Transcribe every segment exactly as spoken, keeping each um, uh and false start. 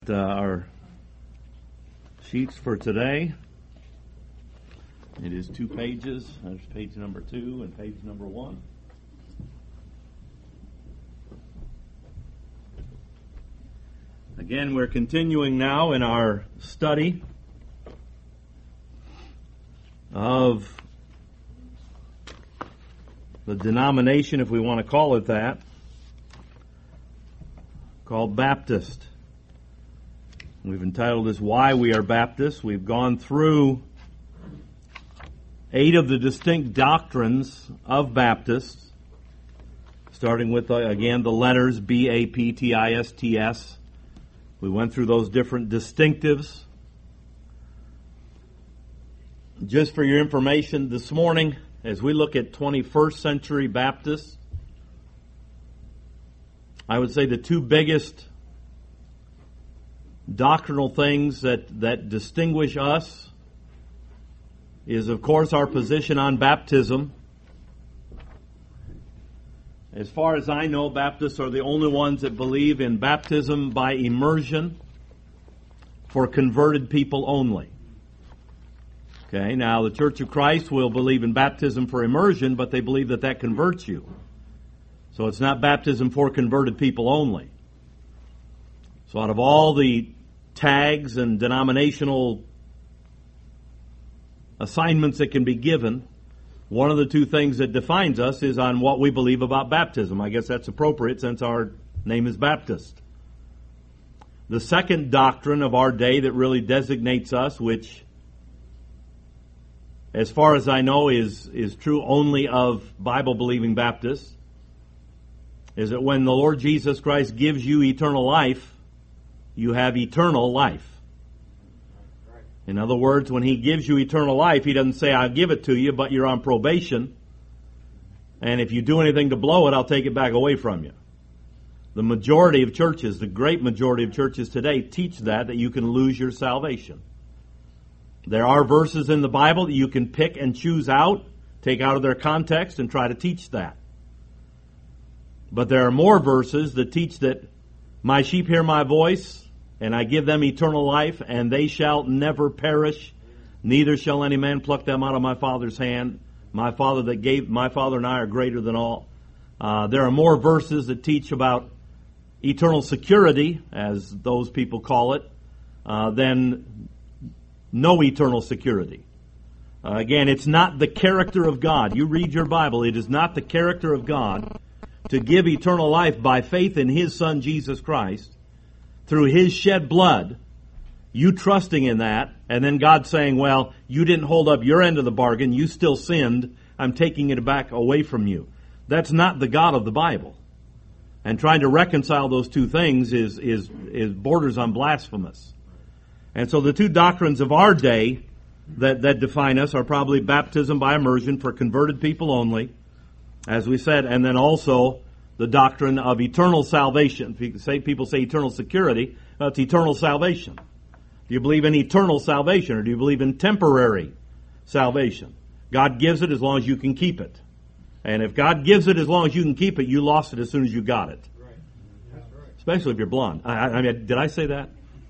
Uh, our sheets for today. It is two pages. There's page number two and page number one. Again, we're continuing now in our study of the denomination, if we want to call it that, called Baptist. We've entitled this, Why We Are Baptists. We've gone through eight of the distinct doctrines of Baptists, starting with, uh, again, the letters B A P T I S T S. We went through those different distinctives. Just for your information, this morning, as we look at twenty-first century Baptists, I would say the two biggest doctrinal things that, that distinguish us is, of course, our position on baptism. As far as I know, Baptists are the only ones that believe in baptism by immersion for converted people only. Okay, now the Church of Christ will believe in baptism for immersion, but they believe that that converts you. So it's not baptism for converted people only. So out of all the tags and denominational assignments that can be given, one of the two things that defines us is on what we believe about baptism. I guess that's appropriate since our name is Baptist. The second doctrine of our day that really designates us, which as far as I know is, is true only of Bible-believing Baptists, is that when the Lord Jesus Christ gives you eternal life, you have eternal life. In other words, when He gives you eternal life, He doesn't say, I'll give it to you, but you're on probation. And if you do anything to blow it, I'll take it back away from you. The majority of churches, the great majority of churches today, teach that, that you can lose your salvation. There are verses in the Bible that you can pick and choose out, take out of their context, and try to teach that. But there are more verses that teach that my sheep hear my voice, and I give them eternal life, and they shall never perish, neither shall any man pluck them out of my Father's hand. My Father that gave, my Father and I are greater than all. Uh, there are more verses that teach about eternal security, as those people call it, uh, than no eternal security. Uh, again, it's not the character of God. You read your Bible, it is not the character of God to give eternal life by faith in His Son, Jesus Christ, through His shed blood, you trusting in that, and then God saying, well, you didn't hold up your end of the bargain, you still sinned, I'm taking it back away from you. That's not the God of the Bible. And trying to reconcile those two things is, is, is borders on blasphemous. And so the two doctrines of our day that, that define us are probably baptism by immersion for converted people only, as we said, and then also the doctrine of eternal salvation. People say, people say eternal security. Well, it's eternal salvation. Do you believe in eternal salvation, or do you believe in temporary salvation? God gives it as long as you can keep it. And if God gives it as long as you can keep it, you lost it as soon as you got it. Right. That's right. Especially if you're blonde. I, I mean, did I say that?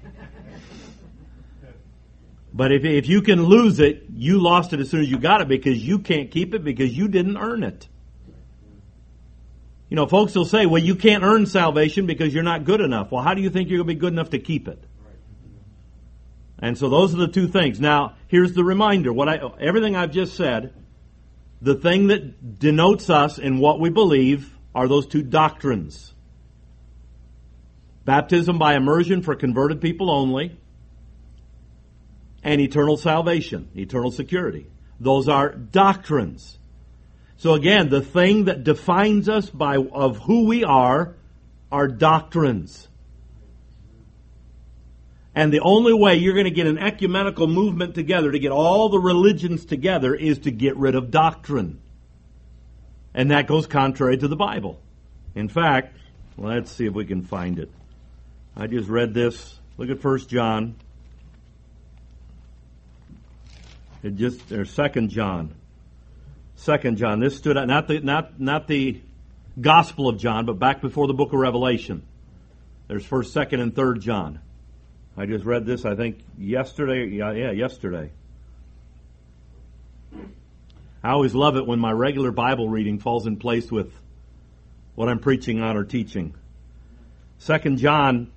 But if, if you can lose it, you lost it as soon as you got it, because you can't keep it because you didn't earn it. You know, folks will say, well, you can't earn salvation because you're not good enough. Well, how do you think you're going to be good enough to keep it? And so those are the two things. Now, here's the reminder. What I, everything I've just said, the thing that denotes us in what we believe are those two doctrines. Baptism by immersion for converted people only, and eternal salvation, eternal security. Those are doctrines. So again, the thing that defines us by of who we are are doctrines. And the only way you're going to get an ecumenical movement together, to get all the religions together, is to get rid of doctrine. And that goes contrary to the Bible. In fact, let's see if we can find it. I just read this. Look at First John. It just, or Second John. Second John. This stood out, not the not not the Gospel of John, but back before the book of Revelation. There's First, Second, and Third John. I just read this, I think, yesterday. Yeah, yeah, yesterday. I always love it when my regular Bible reading falls in place with what I'm preaching on or teaching. Second John,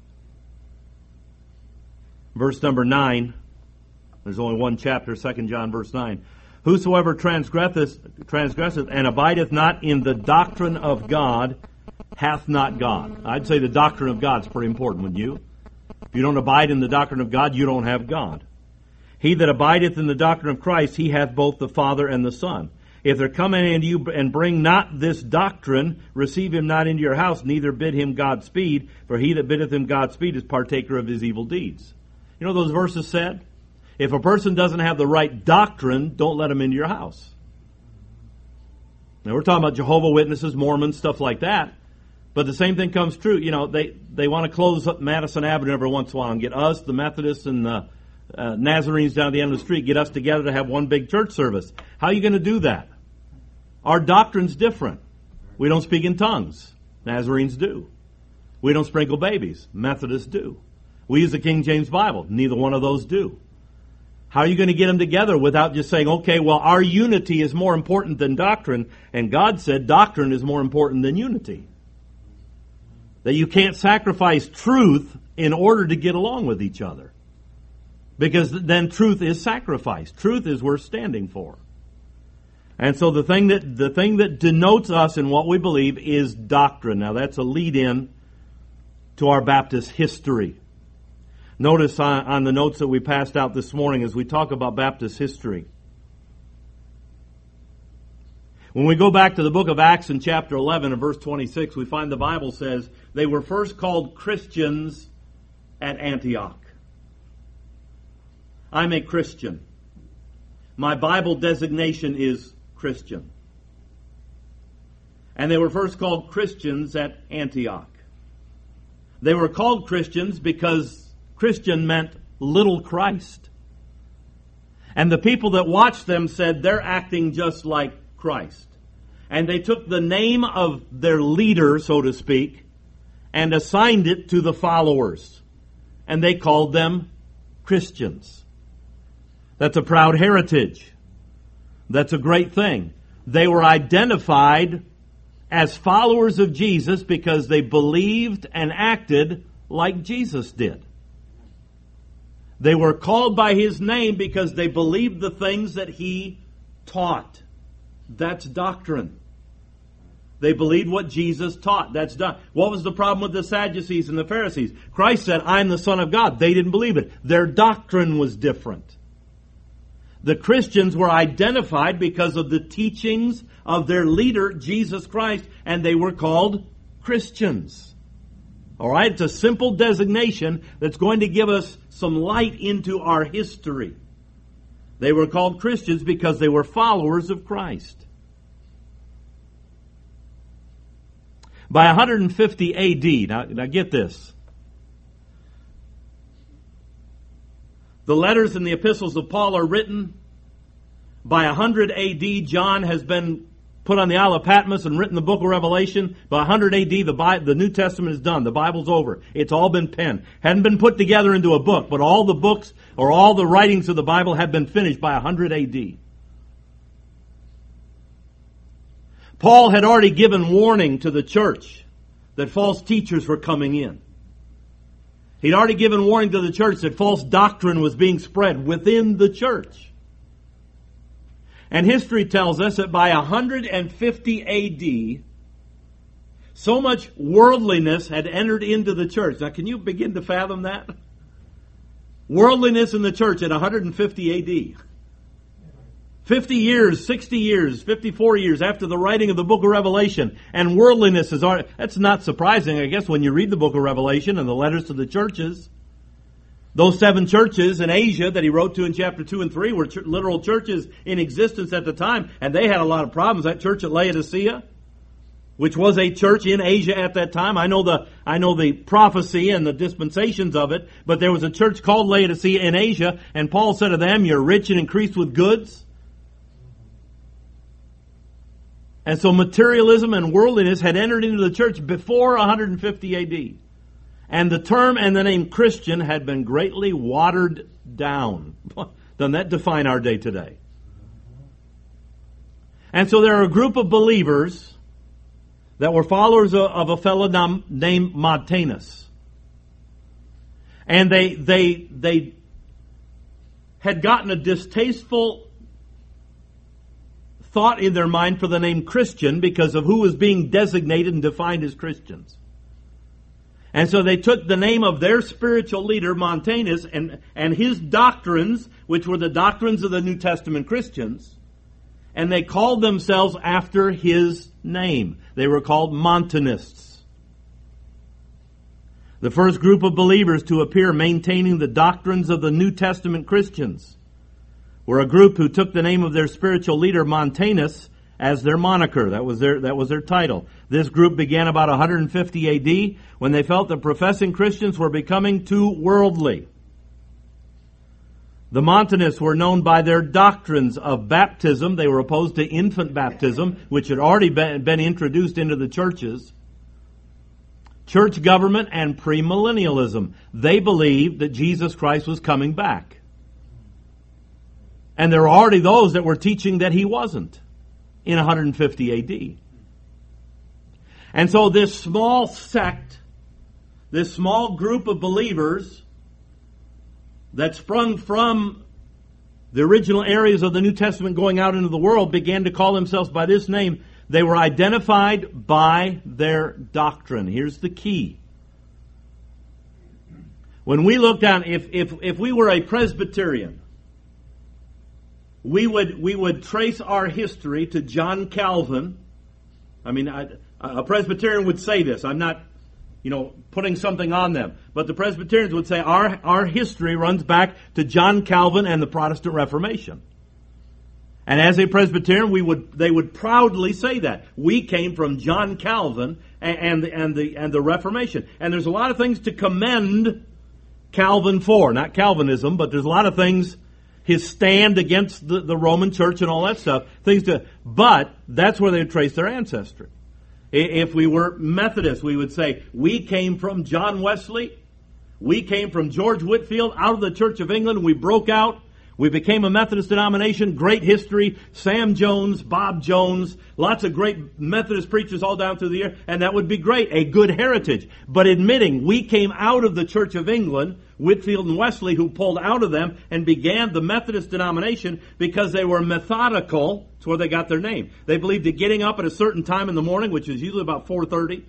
verse number nine. There's only one chapter, Second John, verse nine. Whosoever transgresseth, transgresseth and abideth not in the doctrine of God hath not God. I'd say the doctrine of God is pretty important, wouldn't you? If you don't abide in the doctrine of God, you don't have God. He that abideth in the doctrine of Christ, he hath both the Father and the Son. If there come any unto you and bring not this doctrine, receive him not into your house, neither bid him Godspeed, for he that biddeth him Godspeed is partaker of his evil deeds. You know what those verses said? If a person doesn't have the right doctrine, don't let him into your house. Now we're talking about Jehovah's Witnesses, Mormons, stuff like that. But the same thing comes true. You know, they, they want to close up Madison Avenue every once in a while and get us, the Methodists and the uh, Nazarenes down at the end of the street, get us together to have one big church service. How are you going to do that? Our doctrine's different. We don't speak in tongues. Nazarenes do. We don't sprinkle babies. Methodists do. We use the King James Bible. Neither one of those do. How are you going to get them together without just saying, okay, well, our unity is more important than doctrine, and God said doctrine is more important than unity. That you can't sacrifice truth in order to get along with each other. Because then truth is sacrificed. Truth is worth standing for. And so the thing that the thing that denotes us in what we believe is doctrine. Now that's a lead-in to our Baptist history. Notice on, on the notes that we passed out this morning as we talk about Baptist history. When we go back to the book of Acts in chapter eleven and verse twenty-six, we find the Bible says they were first called Christians at Antioch. I'm a Christian. My Bible designation is Christian. And they were first called Christians at Antioch. They were called Christians because Christian meant little Christ. And the people that watched them said they're acting just like Christ. And they took the name of their leader, so to speak, and assigned it to the followers. And they called them Christians. That's a proud heritage. That's a great thing. They were identified as followers of Jesus because they believed and acted like Jesus did. They were called by His name because they believed the things that He taught. That's doctrine. They believed what Jesus taught. That's done. What was the problem with the Sadducees and the Pharisees? Christ said, I'm the Son of God. They didn't believe it. Their doctrine was different. The Christians were identified because of the teachings of their leader, Jesus Christ, and they were called Christians. All right? It's a simple designation that's going to give us some light into our history. They were called Christians because they were followers of Christ. By one hundred fifty A D, now, now get this. The letters and the epistles of Paul are written. By one hundred A D, John has been put on the Isle of Patmos and written the book of Revelation. By one hundred A D, the, Bible, the New Testament is done. The Bible's over. It's all been penned. Hadn't been put together into a book, but all the books or all the writings of the Bible have been finished by one hundred A D. Paul had already given warning to the church that false teachers were coming in. He'd already given warning to the church that false doctrine was being spread within the church. And history tells us that by one hundred fifty A D, so much worldliness had entered into the church. Now, can you begin to fathom that? Worldliness in the church at one hundred fifty A D. fifty years, sixty years, fifty-four years after the writing of the book of Revelation, and worldliness is already, that's not surprising, I guess, when you read the book of Revelation and the letters to the churches. Those seven churches in Asia that he wrote to in chapter two and three were ch- literal churches in existence at the time, and they had a lot of problems. That church at Laodicea, which was a church in Asia at that time, I know the I know the prophecy and the dispensations of it, but there was a church called Laodicea in Asia, and Paul said to them, "You're rich and increased with goods." And so materialism and worldliness had entered into the church before one hundred fifty A D. And the term and the name Christian had been greatly watered down. Doesn't that define our day today? And so there are a group of believers that were followers of a fellow named Montanus. And they, they, they had gotten a distasteful thought in their mind for the name Christian because of who was being designated and defined as Christians. And so they took the name of their spiritual leader, Montanus, and, and his doctrines, which were the doctrines of the New Testament Christians, and they called themselves after his name. They were called Montanists. The first group of believers to appear maintaining the doctrines of the New Testament Christians were a group who took the name of their spiritual leader, Montanus, as their moniker. That was their, that was their title. This group began about one hundred fifty A D when they felt that professing Christians were becoming too worldly. The Montanists were known by their doctrines of baptism. They were opposed to infant baptism, which had already been, been introduced into the churches. Church government and premillennialism. They believed that Jesus Christ was coming back. And there were already those that were teaching that he wasn't in one hundred fifty A D. And so this small sect, this small group of believers that sprung from the original areas of the New Testament going out into the world began to call themselves by this name. They were identified by their doctrine. Here's the key. When we look down, if, if, if we were a Presbyterian, we would, we would trace our history to John Calvin. I mean, I, a Presbyterian would say this. I'm not, you know, putting something on them. But the Presbyterians would say our, our history runs back to John Calvin and the Protestant Reformation. And as a Presbyterian, we would, they would proudly say that. We came from John Calvin and, and, the, and, the, and the Reformation. And there's a lot of things to commend Calvin for. Not Calvinism, but there's a lot of things, his stand against the, the Roman Church and all that stuff. Things to, but that's where they would trace their ancestry. If we were Methodists, we would say, we came from John Wesley. We came from George Whitefield out of the Church of England. We broke out. We became a Methodist denomination. Great history. Sam Jones, Bob Jones, lots of great Methodist preachers all down through the year. And that would be great. A good heritage. But admitting we came out of the Church of England, Whitefield and Wesley, who pulled out of them and began the Methodist denomination because they were methodical. That's where they got their name. They believed that getting up at a certain time in the morning, which is usually about four thirty,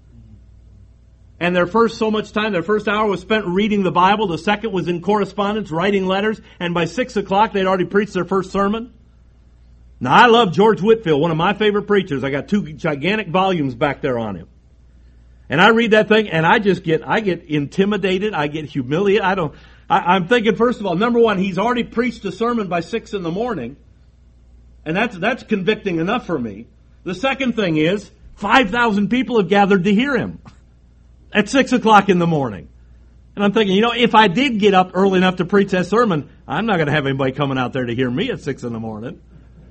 and their first so much time, their first hour was spent reading the Bible. The second was in correspondence, writing letters. And by six o'clock, they'd already preached their first sermon. Now, I love George Whitefield, one of my favorite preachers. I got two gigantic volumes back there on him. And I read that thing, and I just get, I get intimidated. I get humiliated. I don't, I, I'm thinking, first of all, number one, he's already preached a sermon by six in the morning. And that's, that's convicting enough for me. The second thing is, five thousand people have gathered to hear him at six o'clock in the morning. And I'm thinking, you know, if I did get up early enough to preach that sermon, I'm not going to have anybody coming out there to hear me at six in the morning.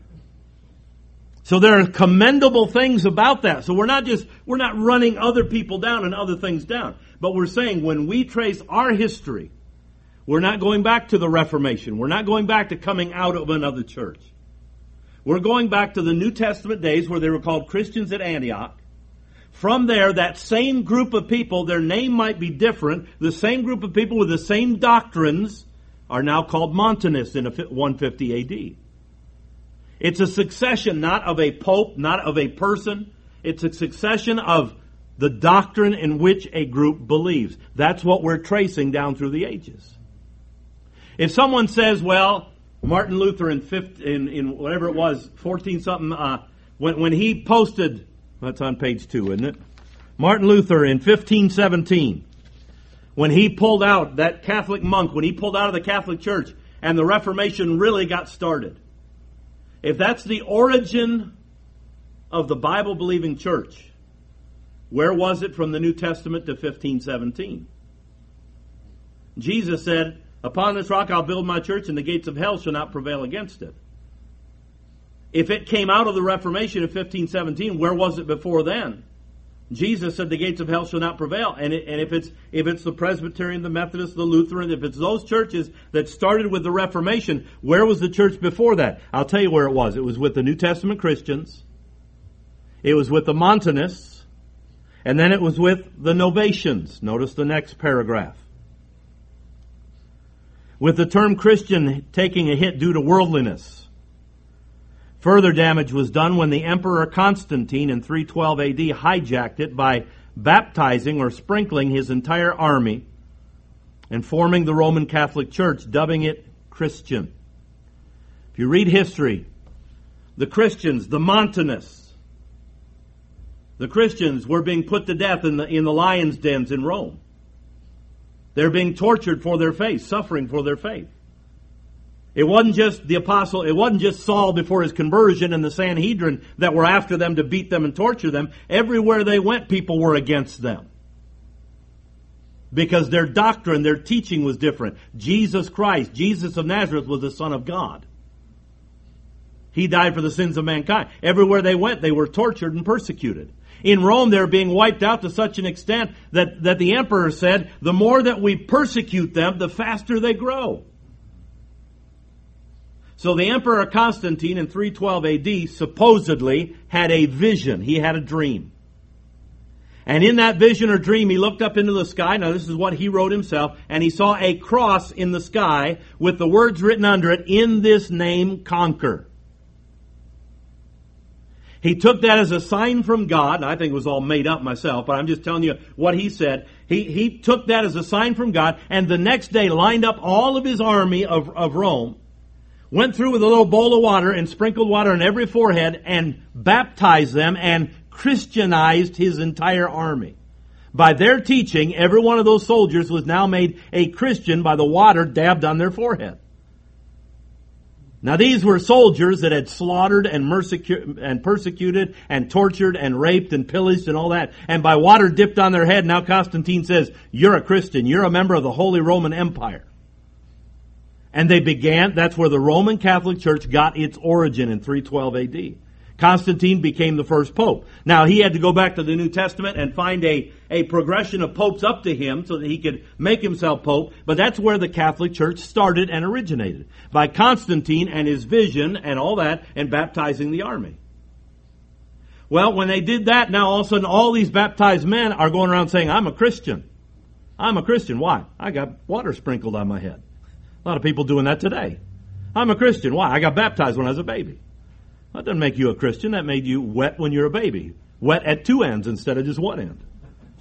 So there are commendable things about that. So we're not just, we're not running other people down and other things down. But we're saying when we trace our history, we're not going back to the Reformation. We're not going back to coming out of another church. We're going back to the New Testament days where they were called Christians at Antioch. From there, that same group of people, their name might be different, the same group of people with the same doctrines are now called Montanists in one fifty A D. It's a succession not of a pope, not of a person. It's a succession of the doctrine in which a group believes. That's what we're tracing down through the ages. If someone says, well, Martin Luther in, fifth, in, in whatever it was, fourteen something, uh, when, when he posted, that's on page two, isn't it? Martin Luther in fifteen seventeen, when he pulled out, that Catholic monk, when he pulled out of the Catholic Church and the Reformation really got started. If that's the origin of the Bible-believing church, where was it from the New Testament to fifteen seventeen? Jesus said, upon this rock I'll build my church and the gates of hell shall not prevail against it. If it came out of the Reformation in fifteen seventeen, where was it before then? Jesus said the gates of hell shall not prevail. And, it, and if it's if it's the Presbyterian, the Methodist, the Lutheran, if it's those churches that started with the Reformation, where was the church before that? I'll tell you where it was. It was with the New Testament Christians. It was with the Montanists. And then it was with the Novatians. Notice the next paragraph. With the term Christian taking a hit due to worldliness. Further damage was done when the Emperor Constantine in three twelve A D hijacked it by baptizing or sprinkling his entire army and forming the Roman Catholic Church, dubbing it Christian. If you read history, the Christians, the Montanists, the Christians were being put to death in the, in the lions' dens in Rome. They're being tortured for their faith, suffering for their faith. It wasn't just the apostle, it wasn't just Saul before his conversion and the Sanhedrin that were after them to beat them and torture them. Everywhere they went, people were against them. Because their doctrine, their teaching was different. Jesus Christ, Jesus of Nazareth, was the Son of God. He died for the sins of mankind. Everywhere they went, they were tortured and persecuted. In Rome, they were being wiped out to such an extent that, that the emperor said, the more that we persecute them, the faster they grow. So the Emperor Constantine in three twelve A D supposedly had a vision. He had a dream. And in that vision or dream, he looked up into the sky. Now this is what he wrote himself. And he saw a cross in the sky with the words written under it, in this name conquer. He took that as a sign from God. And I think it was all made up myself, but I'm just telling you what he said. He, he took that as a sign from God, and the next day lined up all of his army of, of Rome, went through with a little bowl of water and sprinkled water on every forehead and baptized them and Christianized his entire army. By their teaching, every one of those soldiers was now made a Christian by the water dabbed on their forehead. Now these were soldiers that had slaughtered and, mersecu- and persecuted and tortured and raped and pillaged and all that. And by water dipped on their head, now Constantine says, you're a Christian. You're a member of the Holy Roman Empire. And they began, that's where the Roman Catholic Church got its origin in three twelve A D. Constantine became the first pope. Now, he had to go back to the New Testament and find a, a progression of popes up to him so that he could make himself pope. But that's where the Catholic Church started and originated. By Constantine and his vision and all that, and baptizing the army. Well, when they did that, now all of a sudden all these baptized men are going around saying, I'm a Christian. I'm a Christian. Why? I got water sprinkled on my head. A lot of people doing that today. I'm a Christian. Why? I got baptized when I was a baby. That doesn't make you a Christian. That made you wet when you're a baby. Wet at two ends instead of just one end.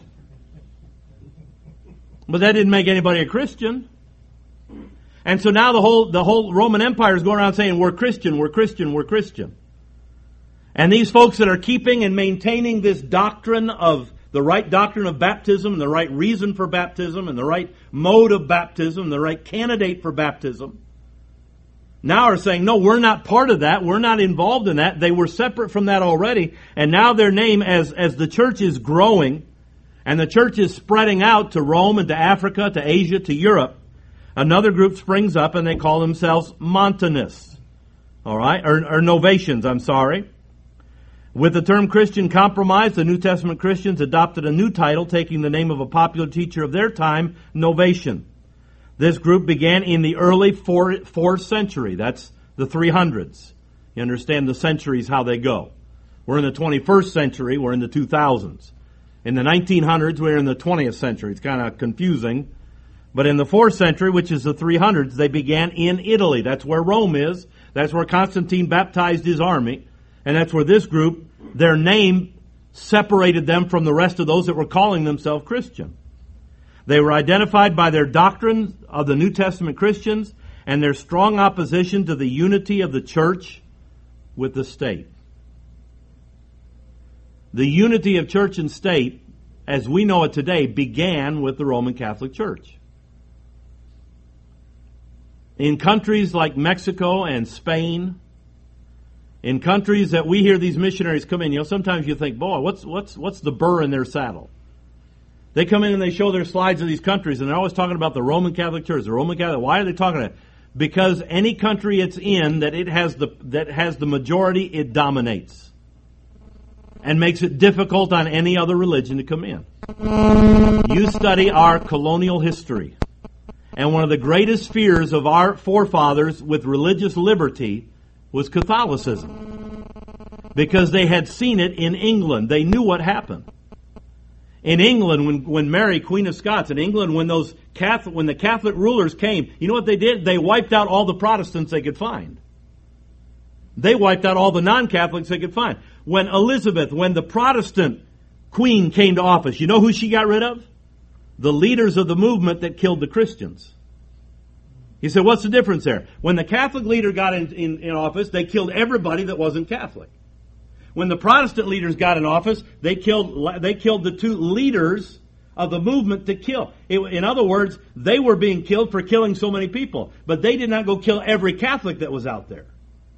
But that didn't make anybody a Christian. And so now the whole the whole Roman Empire is going around saying, we're Christian, we're Christian, we're Christian. And these folks that are keeping and maintaining this doctrine of the right doctrine of baptism, and the right reason for baptism, and the right mode of baptism, and the right candidate for baptism, now are saying, no, we're not part of that. We're not involved in that. They were separate from that already. And now their name, as, as the church is growing, and the church is spreading out to Rome and to Africa, to Asia, to Europe, another group springs up, and they call themselves Montanists. All right? Or, or Novatians, I'm sorry. With the term Christian compromise, the New Testament Christians adopted a new title, taking the name of a popular teacher of their time, Novatian. This group began in the early fourth century. That's the three hundreds. You understand the centuries, how they go. We're in the twenty-first century. We're in the two thousands. In the nineteen hundreds, we're in the twentieth century. It's kind of confusing. But in the fourth century, which is the three hundreds, they began in Italy. That's where Rome is. That's where Constantine baptized his army. And that's where this group, their name separated them from the rest of those that were calling themselves Christian. They were identified by their doctrine of the New Testament Christians and their strong opposition to the unity of the church with the state. The unity of church and state, as we know it today, began with the Roman Catholic Church. In countries like Mexico and Spain, in countries that we hear these missionaries come in, you know, sometimes you think, boy, what's what's what's the burr in their saddle? They come in and they show their slides of these countries, and they're always talking about the Roman Catholic Church, the Roman Catholic. Why are they talking about it? Because any country it's in that it has the that has the majority, it dominates. and makes it difficult on any other religion to come in. You study our colonial history, and one of the greatest fears of our forefathers with religious liberty was Catholicism, because they had seen it in England. They knew what happened. In England, when, when Mary, Queen of Scots, in England, when those Catholic, when the Catholic rulers came, you know what they did? They wiped out all the Protestants they could find. They wiped out all the non-Catholics they could find. When Elizabeth, when the Protestant queen came to office, you know who she got rid of? The leaders of the movement that killed the Christians. He said, what's the difference there? When the Catholic leader got in, in, in office, they killed everybody that wasn't Catholic. When the Protestant leaders got in office, they killed they killed the two leaders of the movement to kill. It, in other words, they were being killed for killing so many people. But they did not go kill every Catholic that was out there.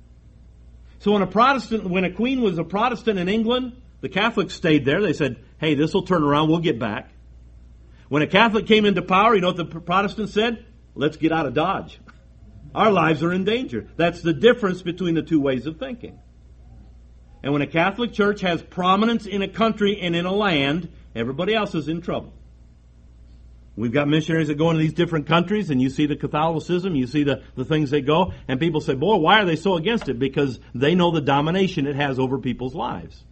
So when a Protestant, when a queen was a Protestant in England, the Catholics stayed there. They said, hey, this will turn around, we'll get back. When a Catholic came into power, you know what the Protestants said? Let's get out of Dodge. Our lives are in danger. That's the difference between the two ways of thinking. And when a Catholic church has prominence in a country and in a land, everybody else is in trouble. We've got missionaries that go into these different countries, and you see the Catholicism, you see the, the things they go, and people say, boy, why are they so against it? Because they know the domination it has over people's lives.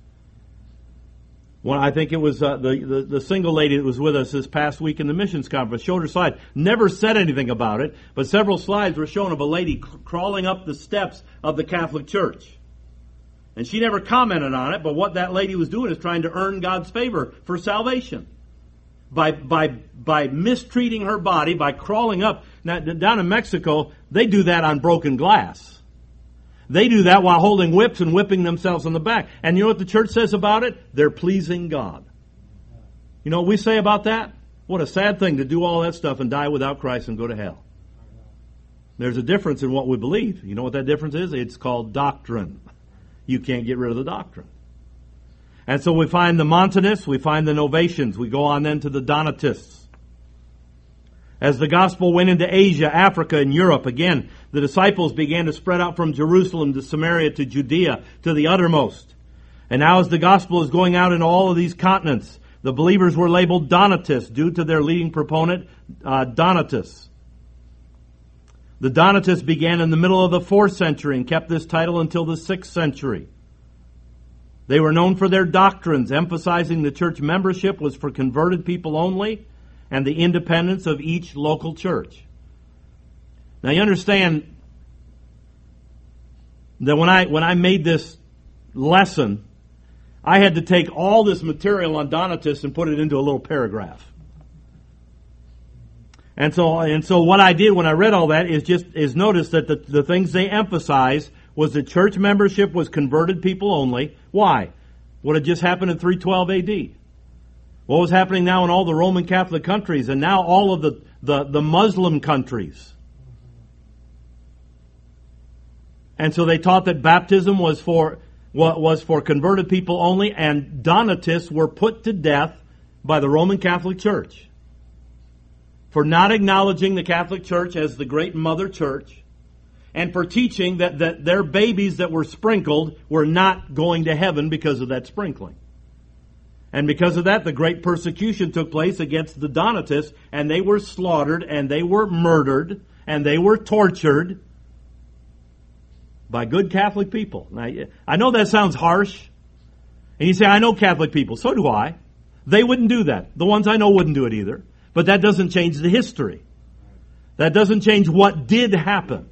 Well, I think it was uh, the, the, the single lady that was with us this past week in the missions conference showed her slide. Never said anything about it, but several slides were shown of a lady c- crawling up the steps of the Catholic Church. And she never commented on it, but what that lady was doing is trying to earn God's favor for salvation. By by by mistreating her body, by crawling up. Now, down in Mexico, they do that on broken glass. They do that while holding whips and whipping themselves on the back. And you know what the church says about it? They're pleasing God. You know what we say about that? What a sad thing to do all that stuff and die without Christ and go to hell. There's a difference in what we believe. You know what that difference is? It's called doctrine. You can't get rid of the doctrine. And so we find the Montanists, we find the Novatians. We go on then to the Donatists. As the gospel went into Asia, Africa, and Europe, again, the disciples began to spread out from Jerusalem to Samaria to Judea to the uttermost. And now as the gospel is going out in all of these continents, the believers were labeled Donatists due to their leading proponent, uh, Donatus. The Donatists began in the middle of the fourth century and kept this title until the sixth century. They were known for their doctrines, emphasizing the church membership was for converted people only and the independence of each local church. Now you understand that when I when I made this lesson, I had to take all this material on Donatists and put it into a little paragraph. And so and so what I did when I read all that is just is notice that the, the things they emphasized was that church membership was converted people only. Why? What had just happened in three twelve A D? What was happening now in all the Roman Catholic countries and now all of the, the, the Muslim countries? And so they taught that baptism was for was for converted people only, and Donatists were put to death by the Roman Catholic Church for not acknowledging the Catholic Church as the great mother church, and for teaching that, that their babies that were sprinkled were not going to heaven because of that sprinkling. And because of that, the great persecution took place against the Donatists, and they were slaughtered, and they were murdered, and they were tortured by good Catholic people. Now, I know that sounds harsh. And you say, I know Catholic people. So do I. They wouldn't do that. The ones I know wouldn't do it either. But that doesn't change the history. That doesn't change what did happen.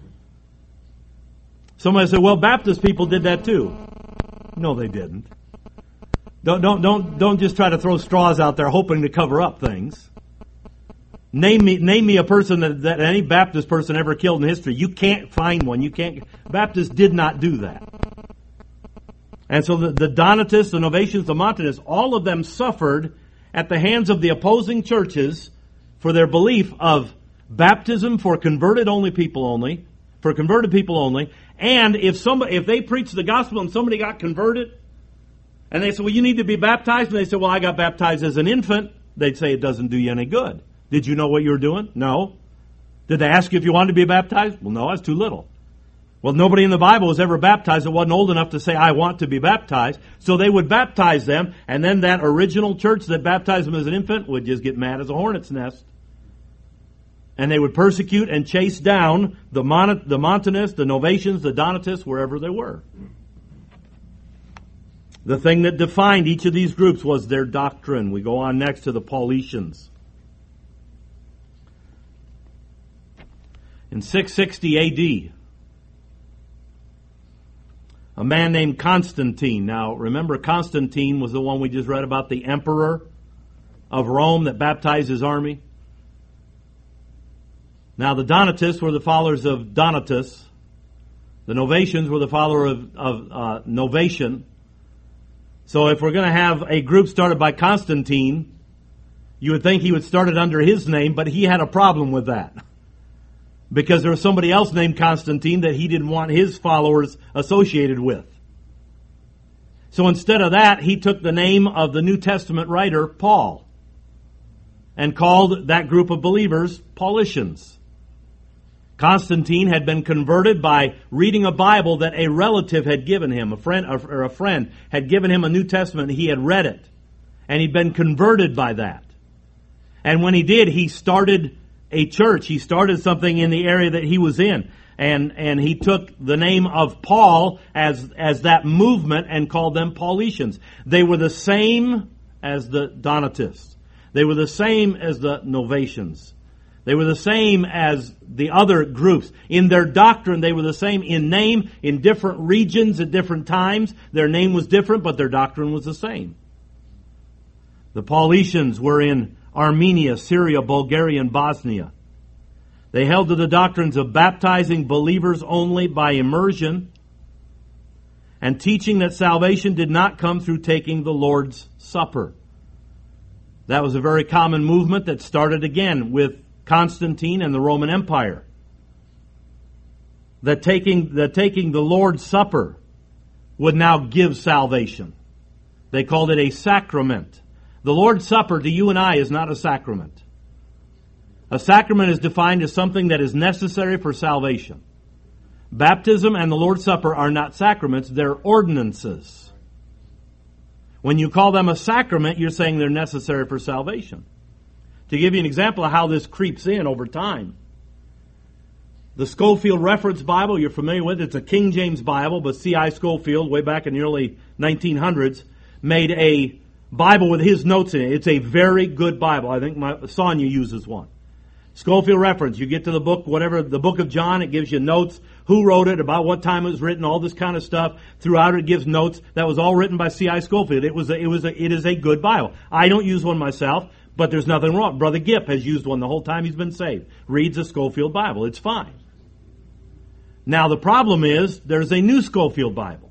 Somebody said, well, Baptist people did that too. No, they didn't. Don't, don't, don't, don't just try to throw straws out there hoping to cover up things. Name me, name me a person that, that any Baptist person ever killed in history. You can't find one. You can't. Baptists did not do that. And so the, the Donatists, the Novatians, the Montanists, all of them suffered at the hands of the opposing churches for their belief of baptism for converted only people only, for converted people only. And if somebody, if they preached the gospel and somebody got converted, and they said, well, you need to be baptized, and they said, well, I got baptized as an infant, they'd say it doesn't do you any good. Did you know what you were doing? No. Did they ask you if you wanted to be baptized? Well, no, I was too little. Well, nobody in the Bible was ever baptized that wasn't old enough to say, I want to be baptized. So they would baptize them, and then that original church that baptized them as an infant would just get mad as a hornet's nest. And they would persecute and chase down the, Mon- the Montanists, the Novatians, the Donatists, wherever they were. The thing that defined each of these groups was their doctrine. We go on next to the Paulicians. In six sixty A D, a man named Constantine. Now, remember, Constantine was the one we just read about, the emperor of Rome that baptized his army. Now, the Donatists were the followers of Donatus. The Novatians were the follower of, of uh, Novatian. So if we're going to have a group started by Constantine, you would think he would start it under his name, but he had a problem with that. Because there was somebody else named Constantine that he didn't want his followers associated with. So instead of that, he took the name of the New Testament writer, Paul, and called that group of believers Paulicians. Constantine had been converted by reading a Bible that a relative had given him, a friend or a friend had given him a New Testament. He had read it, and he'd been converted by that. And when he did, he started a church. He started something in the area that he was in, and and he took the name of Paul as as that movement and called them Paulicians. They were the same as the Donatists. They were the same as the Novatians. They were the same as the other groups. In their doctrine, they were the same in name, in different regions at different times. Their name was different, but their doctrine was the same. The Paulicians were in Armenia, Syria, Bulgaria, and Bosnia. They held to the doctrines of baptizing believers only by immersion and teaching that salvation did not come through taking the Lord's Supper. That was a very common movement that started again with Constantine and the Roman Empire. That taking, that taking the Lord's Supper would now give salvation. They called it a sacrament. The Lord's Supper to you and I is not a sacrament. A sacrament is defined as something that is necessary for salvation. Baptism and the Lord's Supper are not sacraments, they're ordinances. When you call them a sacrament, you're saying they're necessary for salvation. To give you an example of how this creeps in over time, the Scofield Reference Bible, you're familiar with, it's a King James Bible, but C I Scofield, way back in the early nineteen hundreds, made a Bible with his notes in it. It's a very good Bible. I think my Sonia uses one. Scofield Reference, you get to the book, whatever, the book of John, it gives you notes, who wrote it, about what time it was written, all this kind of stuff. Throughout it gives notes. That was all written by C I Scofield. It was a, it was a, it is a good Bible. I don't use one myself, but there's nothing wrong. Brother Gipp has used one the whole time he's been saved. Reads a Scofield Bible. It's fine. Now the problem is, there's a new Scofield Bible.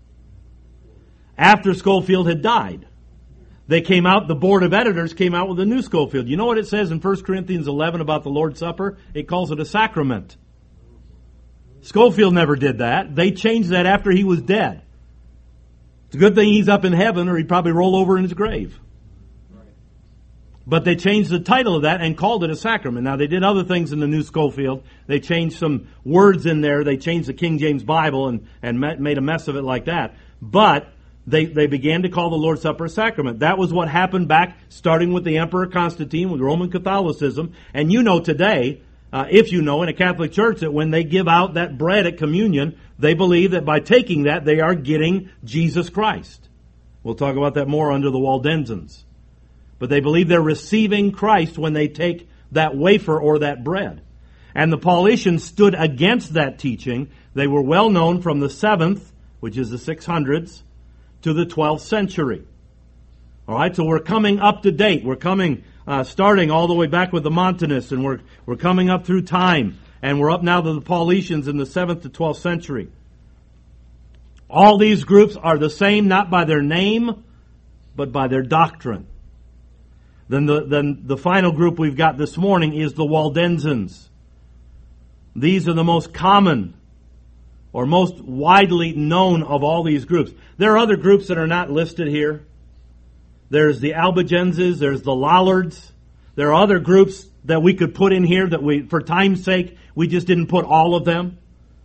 After Scofield had died, they came out, the board of editors came out with a new Scofield. You know what it says in First Corinthians eleven about the Lord's Supper? It calls it a sacrament. Scofield never did that. They changed that after he was dead. It's a good thing he's up in heaven, or he'd probably roll over in his grave. But they changed the title of that and called it a sacrament. Now, they did other things in the new Scofield. They changed some words in there. They changed the King James Bible and, and made a mess of it like that. But they, they began to call the Lord's Supper a sacrament. That was what happened back, starting with the Emperor Constantine, with Roman Catholicism. And you know today, uh, if you know in a Catholic Church, that when they give out that bread at communion, they believe that by taking that, they are getting Jesus Christ. We'll talk about that more under the Waldensians. But they believe they're receiving Christ when they take that wafer or that bread. And the Paulicians stood against that teaching. They were well known from the seventh, which is the six hundreds, to the twelfth century. All right, so we're coming up to date. We're coming, uh, starting all the way back with the Montanists, and we're we're coming up through time, and we're up now to the Paulicians in the seventh to twelfth century. All these groups are the same, not by their name, but by their doctrine. Then the, then the final group we've got this morning is the Waldensians. These are the most common or most widely known of all these groups. There are other groups that are not listed here. There's the Albigenses, there's the Lollards. There are other groups that we could put in here that we, for time's sake, we just didn't put all of them.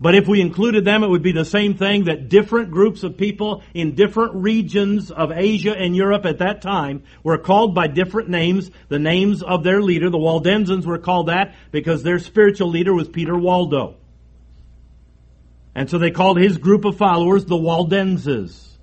But if we included them, it would be the same thing, that different groups of people in different regions of Asia and Europe at that time were called by different names. The names of their leader, the Waldensians, were called that because their spiritual leader was Peter Waldo. And so they called his group of followers the Waldenses.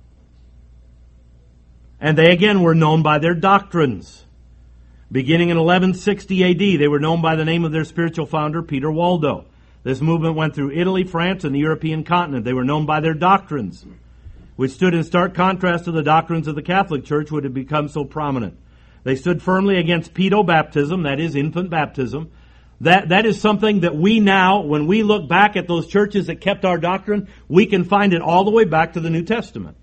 And they again were known by their doctrines. Beginning in eleven sixty A D, they were known by the name of their spiritual founder, Peter Waldo. This movement went through Italy, France, and the European continent. They were known by their doctrines, which stood in stark contrast to the doctrines of the Catholic Church, which had become so prominent. They stood firmly against pedobaptism, that is, infant baptism. That, that is something that we now, when we look back at those churches that kept our doctrine, we can find it all the way back to the New Testament.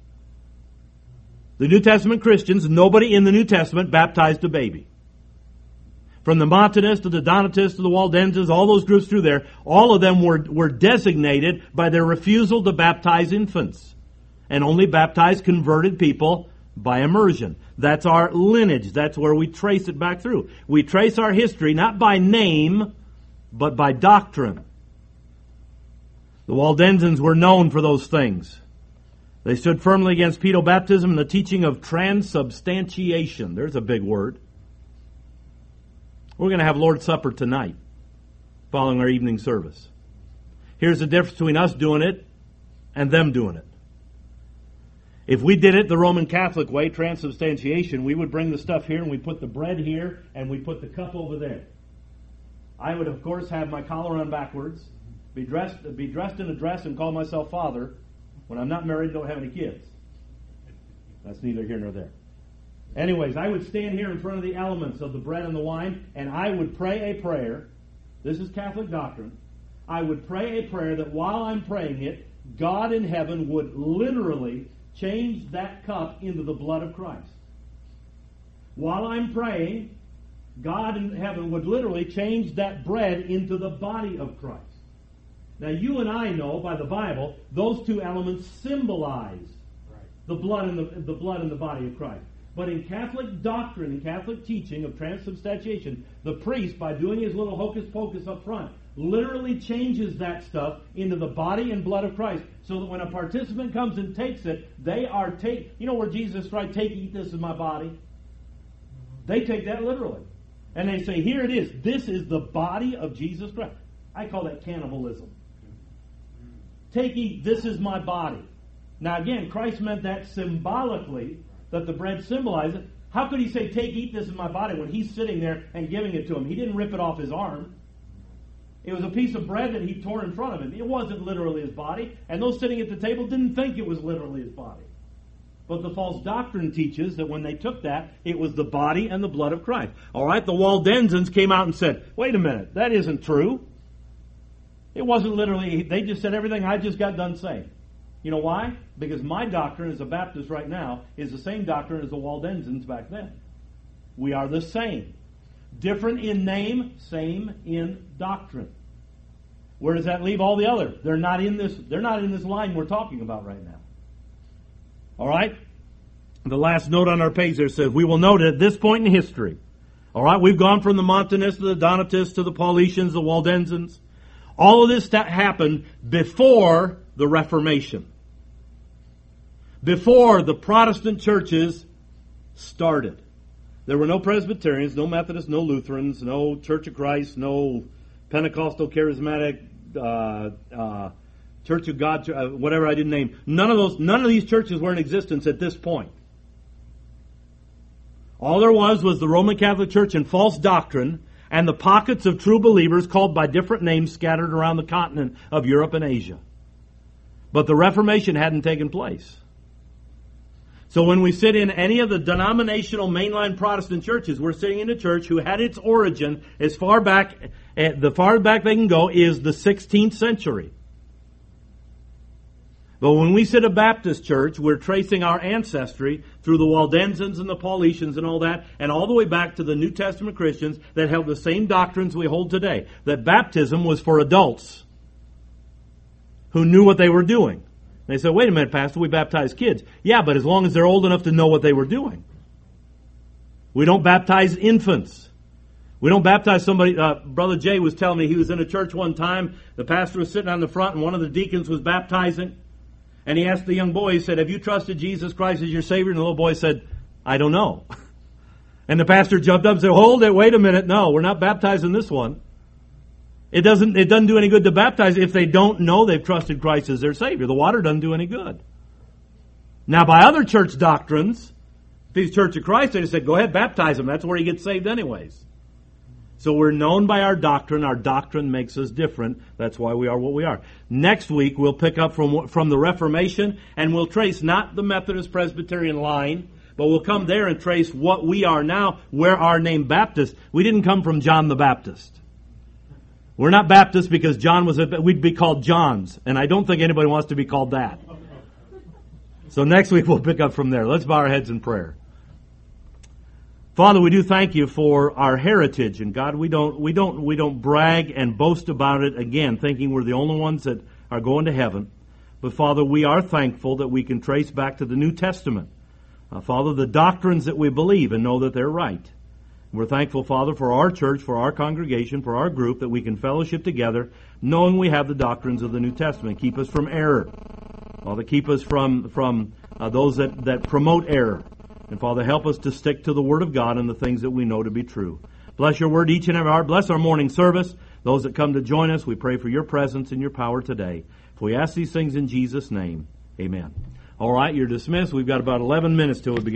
The New Testament Christians, nobody in the New Testament baptized a baby. From the Montanists to the Donatists to the Waldenses, all those groups through there, all of them were, were designated by their refusal to baptize infants and only baptize converted people by immersion. That's our lineage. That's where we trace it back through. We trace our history not by name, but by doctrine. The Waldensians were known for those things. They stood firmly against pedobaptism and the teaching of transubstantiation. There's a big word. We're going to have Lord's Supper tonight, following our evening service. Here's the difference between us doing it and them doing it. If we did it the Roman Catholic way, transubstantiation, we would bring the stuff here and we put the bread here and we put the cup over there. I would, of course, have my collar on backwards, be dressed, be dressed in a dress and call myself father when I'm not married and don't have any kids. That's neither here nor there. Anyways, I would stand here in front of the elements of the bread and the wine, and I would pray a prayer. This is Catholic doctrine. I would pray a prayer that while I'm praying it, God in heaven would literally change that cup into the blood of Christ. While I'm praying, God in heaven would literally change that bread into the body of Christ. Now, you and I know by the Bible, those two elements symbolize the blood and the, the blood and the body of Christ. But in Catholic doctrine, in Catholic teaching of transubstantiation, the priest, by doing his little hocus pocus up front, literally changes that stuff into the body and blood of Christ. So that when a participant comes and takes it, they are take. You know where Jesus cried, "Take, eat, this is my body." They take that literally. And they say, here it is. This is the body of Jesus Christ. I call that cannibalism. Take, eat, this is my body. Now again, Christ meant that symbolically, that the bread symbolizes. How could he say, take, eat, this is my body, when he's sitting there and giving it to him? He didn't rip it off his arm. It was a piece of bread that he tore in front of him. It wasn't literally his body, and those sitting at the table didn't think it was literally his body. But the false doctrine teaches that when they took that, it was the body and the blood of Christ. All right, the Waldensians came out and said, wait a minute, that isn't true. It wasn't literally, they just said everything I just got done saying. You know why? Because my doctrine as a Baptist right now is the same doctrine as the Waldensians back then. We are the same. Different in name, same in doctrine. Where does that leave all the others? They're not in this, they're not in this line we're talking about right now. All right? The last note on our page there says, we will note at this point in history, all right, we've gone from the Montanists to the Donatists to the Paulicians, the Waldensians. All of this that happened before the Reformation. Before the Protestant churches started. There were no Presbyterians, no Methodists, no Lutherans, no Church of Christ, no Pentecostal, Charismatic, uh, uh, Church of God, uh, whatever I didn't name. None of those, none of these churches were in existence at this point. All there was was the Roman Catholic Church and false doctrine, and the pockets of true believers called by different names scattered around the continent of Europe and Asia. But the Reformation hadn't taken place. So when we sit in any of the denominational mainline Protestant churches, we're sitting in a church who had its origin as far back, the far back they can go is the sixteenth century. But when we sit a Baptist church, we're tracing our ancestry through the Waldensians and the Paulicians and all that, and all the way back to the New Testament Christians that held the same doctrines we hold today. That baptism was for adults who knew what they were doing. They said, wait a minute, Pastor, we baptize kids. Yeah, but as long as they're old enough to know what they were doing. We don't baptize infants. We don't baptize somebody. Uh, Brother Jay was telling me he was in a church one time. The pastor was sitting on the front and one of the deacons was baptizing. And he asked the young boy, he said, have you trusted Jesus Christ as your Savior? And the little boy said, I don't know. And the pastor jumped up and said, hold it, wait a minute. No, we're not baptizing this one. It doesn't, it doesn't do any good to baptize if they don't know they've trusted Christ as their Savior. The water doesn't do any good. Now, by other church doctrines, if he's Church of Christ, they just said, go ahead, baptize him. That's where he gets saved anyways. So we're known by our doctrine. Our doctrine makes us different. That's why we are what we are. Next week, we'll pick up from from the Reformation, and we'll trace not the Methodist Presbyterian line, but we'll come there and trace what we are now, where our name Baptist. We didn't come from John the Baptist. We're not Baptist because John was a, we'd be called Johns, and I don't think anybody wants to be called that. So next week, we'll pick up from there. Let's bow our heads in prayer. Father, we do thank you for our heritage, and God, we don't we don't we don't brag and boast about it again, thinking we're the only ones that are going to heaven. But Father, we are thankful that we can trace back to the New Testament, uh, Father, the doctrines that we believe and know that they're right. We're thankful, Father, for our church, for our congregation, for our group, that we can fellowship together, knowing we have the doctrines of the New Testament. Keep us from error, Father. Keep us from from uh, those that that promote error. And Father, help us to stick to the Word of God and the things that we know to be true. Bless your Word each and every hour. Bless our morning service. Those that come to join us, we pray for your presence and your power today. For we ask these things in Jesus' name. Amen. All right, you're dismissed. We've got about eleven minutes till we begin.